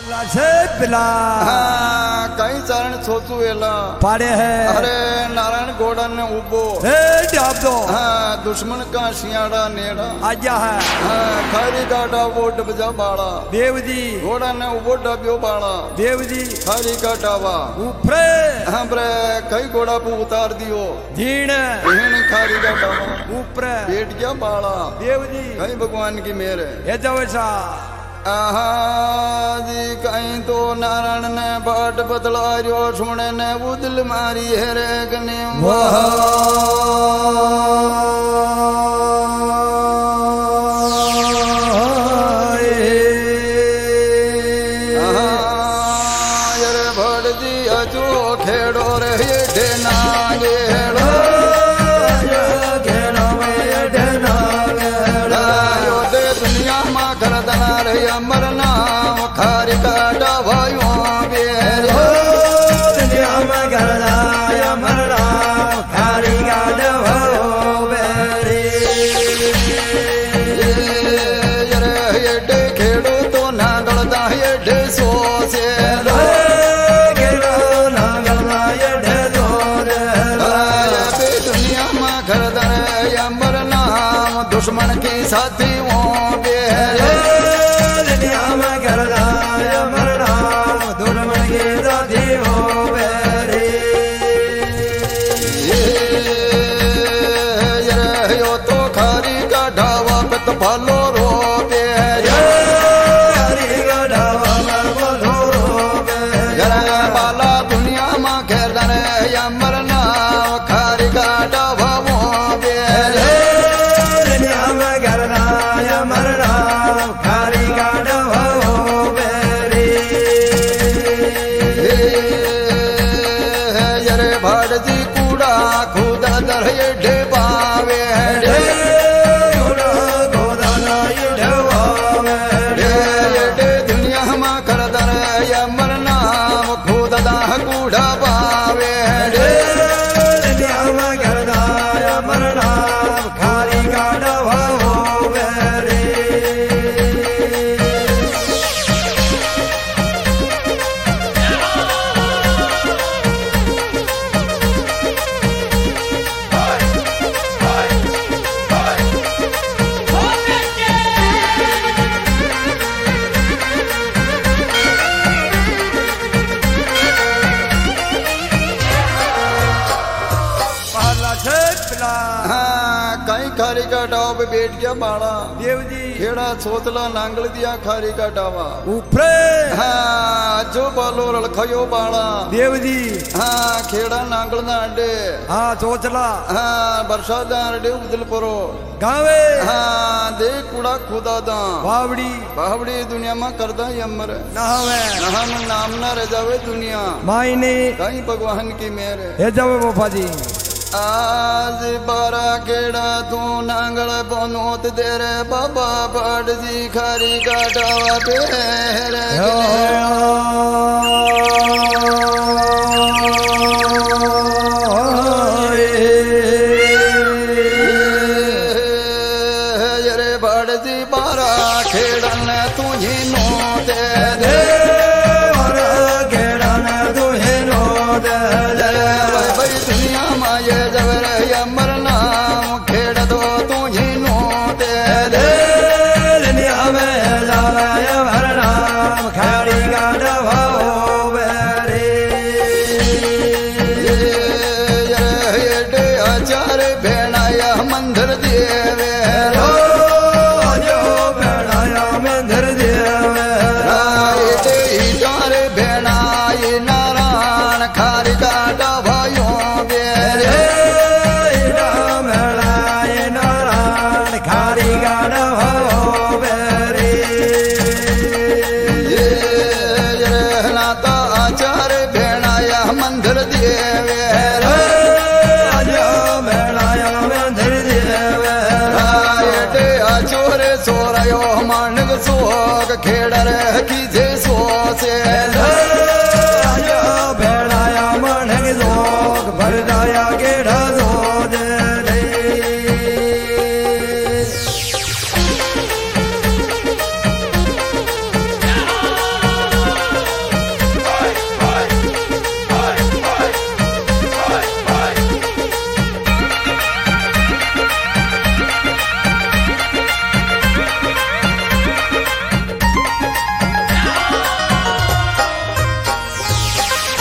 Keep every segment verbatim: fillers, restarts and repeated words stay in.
पाला से पिला हाँ कई चरण सोचू एला पाड़े है अरे नारायण घोड़ा ने उबो ए डाब दो हाँ दुश्मन का शियाड़ा नेड़ा आजा है हाँ खारी काटा वो डबजा बाड़ा देव जी घोड़ा ने उबो डब्यो बाड़ा देव जी खारी काटावा ऊपरे हाँ ब्रे कई घोड़ा को उतार दियो जीण हिण खारी काटावा ऊपरे पेट गया बाड़ा देव जी कई भगवान की मेहर है ये जाओ ऐसा आहा जी कहीं तो नारायण ने बाट बदलारियो सुने ने उदल मारी है रे गने वाह यार भड़ जी अजो खेड़ो रे ये नागे अमर नाम खारी काटा भयो बेरे दुनिया में गरदाय अमर नाम खारी काटा भयो बेरे ये ये खेड़ो तो नागल दा ये सो से खेड़ो नागल दा ये दो रे दुनिया में गरदाय अमर नाम दुश्मन की साथी वो बेरे भालो रो बाला दुनिया में खेलन अमर नाम खारी काटा भवो बेरे दुनिया में गरना अमर नाम खारी काटा भवो बेरे यरे भाड़ जी कूड़ा खुदा दर ये पावे कूड़ा पावे खाली काटा भावो बेरे कहीं खारी काटावा पे बैठ गया बाड़ा देव जी खेड़ा सोतला नांगल दिया खारी काटावा ऊपरे हाँ जो बालो रलखयो बाड़ा देव जी हाँ खेड़ा नांगल ना अड्डे हाँ सोचला हाँ बरसा दा अड्डे उदल परो गावे हाँ दे कूड़ा खुदा दा बावड़ी बावड़ी दुनिया में करदा यमर नहावे नहान नाम ना रह जावे दुनिया मायने कहीं भगवान की मेहर ये जावे बाबा जी आज बारा केड़ा तू नांगल बनोत दे रे बाबा बड़ जी खारी काटावा पेर यरे बड़ जी बारा खेड़न तू ही नो दे दे अमर नाम खेड़ दो तू ही नो दे दे अमर नाम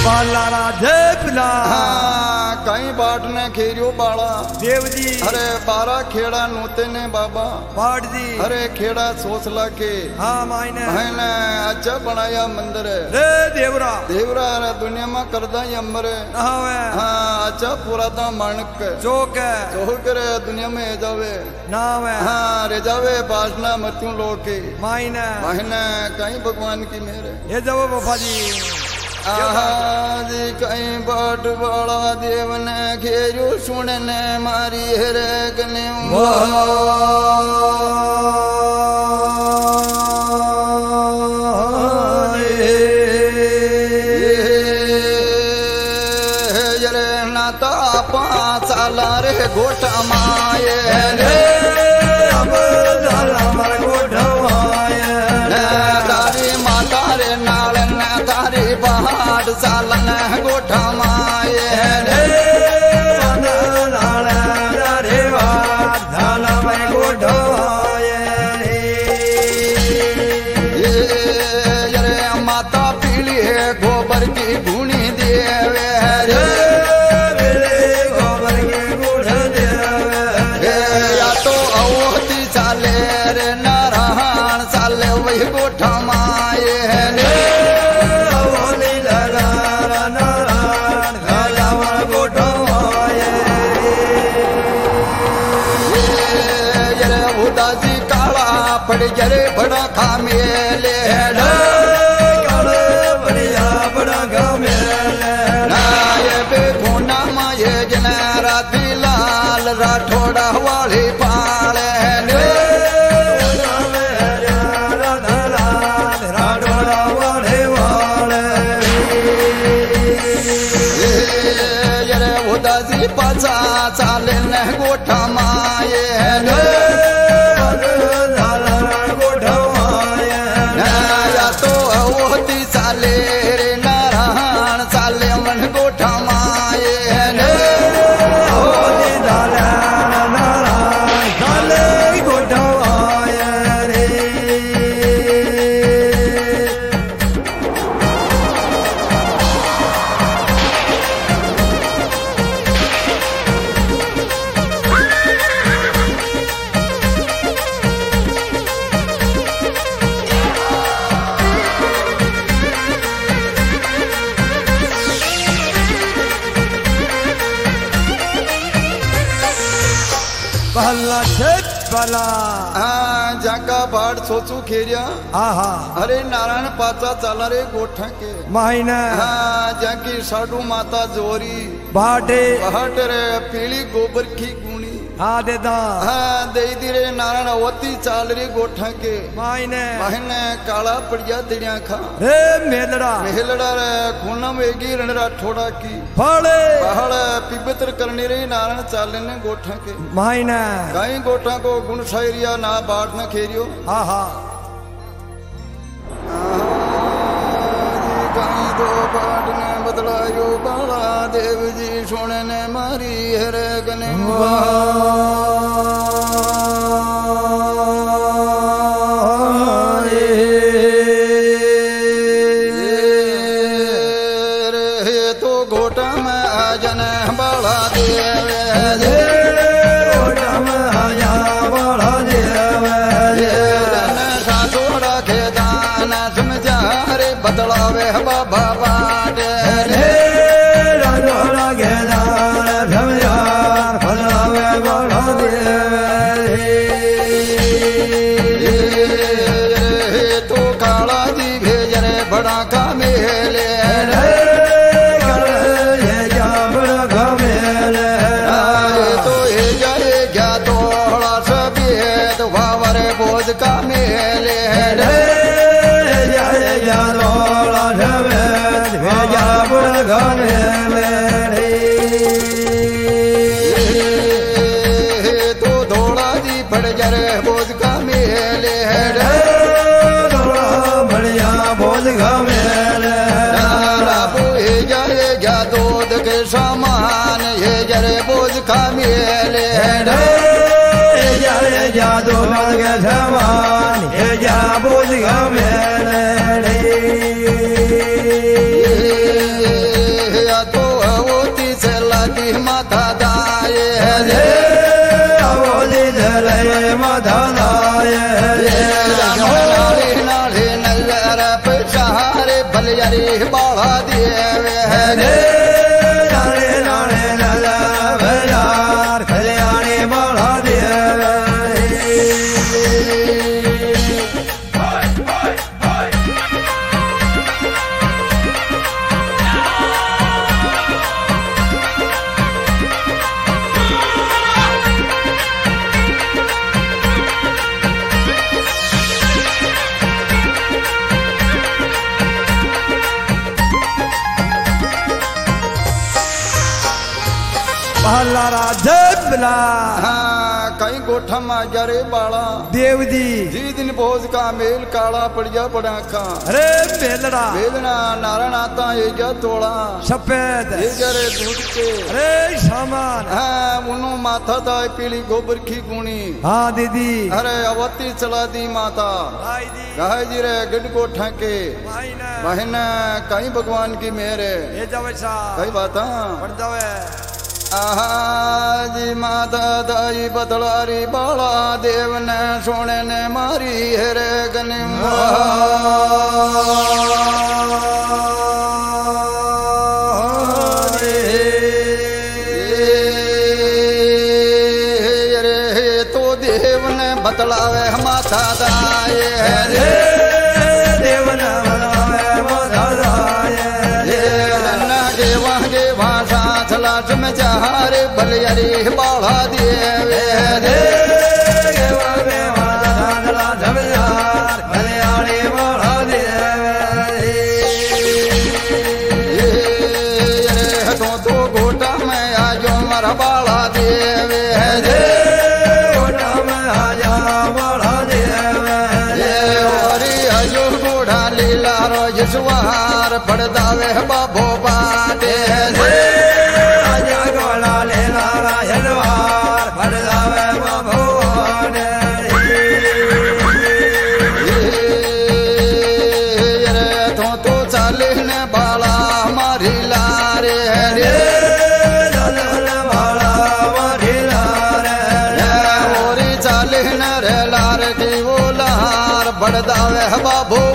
बाला राधे पिला हाँ कहीं बाट ने खेरियो बाड़ा देव जी अरे बारह खेड़ा नूते ने बाबा बाट जी अरे खेड़ा सोचला के हाँ मायने मैंने अच्छा बनाया मंदिर रे देवरा देवरा अरे दुनिया में करदा ही अमर हाँ वे हाँ अच्छा पूरा दा मानक चौक है चौक रे दुनिया में जावे ना वे हाँ रे जावे बाजना मृत्यु लोग के मायने महीने कहीं भगवान की मेरे ये जाओ बाबा जी आज कहीं बाट वाला देव ने घेरू सुनने मारी रे गने रे नाता पाँच साल रे गोटा माए रे अब जाला मर गोटा माए तारी माता रे नाल न तारी पहाड़ सालन गोठा माए रे नाल रे वाट जाला मर गोटा माए रे माता पीली है गोबर की गुणी देवे रे गोबर के गुण देवे या तो अवती चाले रे नारायण चाले वही गोठा माए रे उदासी काला पड़ जरे बड़ा खामेले बढ़िया बड़ा खामेले नाये कोना माये जना राती लाल राठौड़ा वाली पाले उदासी पाचा चाले न गोठा माये या तो अवती चाले रे नारायण चाले मन गोठा माये गोठा रे भला छत भला हाँ जाका बाट सोचू खेरिया आहा अरे नारायण पाचा चाला रे गोठा के मायने हाँ जाकी साडू माता जोरी बाटे बाट रे पीली गोबर की गुणी हाँ देदा हाँ दे दी रे नारायण अवती चाल रे गोठा के मायने महीने काला पड़िया दिड़िया खा रे मेलड़ा मेहलड़ा रे खूना वेगी रणरा ठोड़ा की फड़े पहाड़ पिबत्र करनी रे नारायण चाले ने गोठा के मायने कहीं गोठा को गुण शायरिया ना बाट न खेरियो आहा कहीं दो बाट ने बदलायो बाला देव जी सुनने मारी हरे गने रे तो गोटा में आजन बाला देव गोठा में आया बड़ा देव साधोड़ा के दाना समझा रे बदलावे बाबा बाट रे राजोड़ा के दान समझा बदलावे बड़ा देव तो काला जी भेज रे बड़ा का मेले तो ये जाए क्या तोड़ा सफेद वावर बोझ का मेले तो धोड़ा जी फड़ जरे बोझ का मेले बढ़िया बोझ मेले ये जरे क्या दूध के सामान ये जरे बोझ का मेले जादू के समान ये जा बोझ मेले यारी बाला देवे रे राणे राणे लाला भलार कल्याणी बाला देवे बाला राजबला हाँ कहीं गोठा मारे बाला देव दी जी दिन भोज का मेल काला पड़िया बड़ा खा अरे बेलड़ा वेदना नारायण आता ये जा तोड़ा सफेद ये जरे दूध के अरे सामान हाँ उन्नो माथा था पीली गोबर की गुणी हाँ दीदी अरे अवती चला दी माता भाई दी गाय जी रे गड गोठा के भाई ने बहन कहीं भगवान की मेहर है ये जावे सा कई बात पड़ जावे आहा जी माता दाई बदलारी बाला देव ने सोने ने मारी हेरे गनी रे तो देव ने बतलावे माता दाई रे देव ने बतलावे माता दाई गेवा गेवा साथ लाट में जहारे बलियारी बाला देवे रे गेवा गेवा साथ लाट में जहार बलियारी बाला देवे रे तो तो गोटा में आजो मर बाला देवे रे गोटा में आजा बाला देवे रे हरी आजो गोड़ा लीला रो यशवार पड़दावे बाबो बाटे रे आजा गोड़ा लीला रो यशवार पड़दावे बाबो बाटे रे तो तो चालीने बाला मारी लारे रे चालीने बाला मारी लारे रे ओरी चालीने रे लार की वो लार बड़दावे बाबो